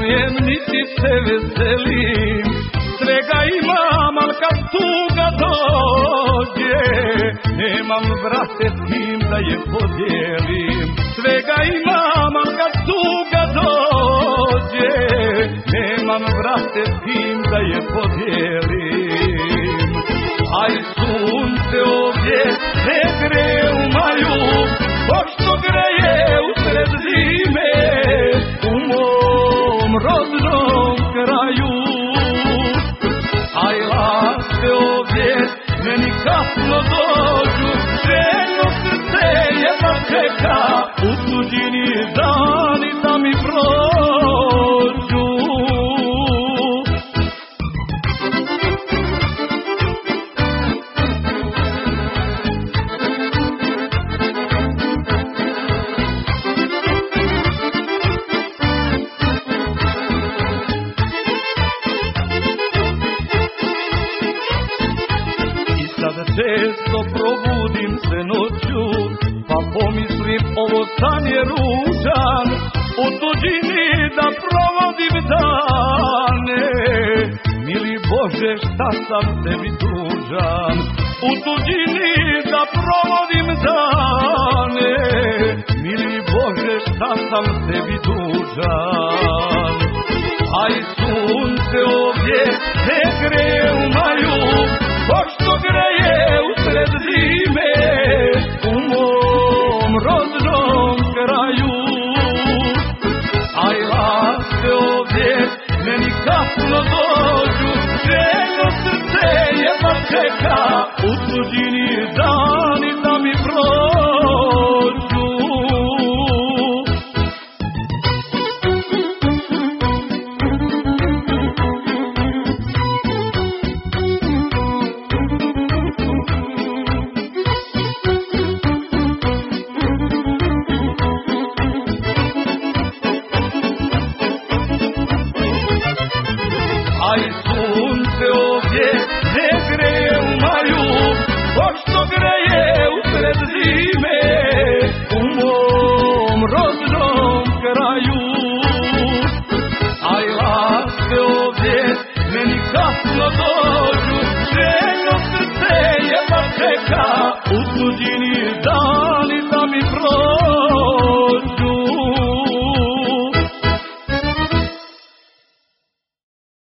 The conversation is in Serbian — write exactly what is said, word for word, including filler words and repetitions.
radujem, niti se veselim. Svega imam, al kad tuga dođe, nemam, brate, s kim da je podijelim. Svega imam, al kad tuga dođe, nemam, brate, s kim da je podijelim. Aj sunce ovdje ne gre u maju, pošto greje usred zime u mom rodnom kraju. Aj laske ovdje meni kasno dođu, željno srce jedva čeka, u tuđini dani da mi prođu. Često probudim se noću, pa pomislim ovo san je ružan, u tuđini da provodim dane. Mili Bože, šta sam tebi dužan, u tuđini da provodim dane. Mili Bože, šta sam tebi dužan. Aj sunce ovdje ne gre u maju, pošto greje usred zime u mom rodnom kraju. Aj laske ovdje meni kasno dođu, željno srce jedva čeka, u tuđini dani da mi prođu. Aj sunce ovdje ne gre u maju, pošto greje usred zime u mom rodnom kraju. Aj laske ovdje meni kasno dođu, željno srce jedva čeka, u tuđini da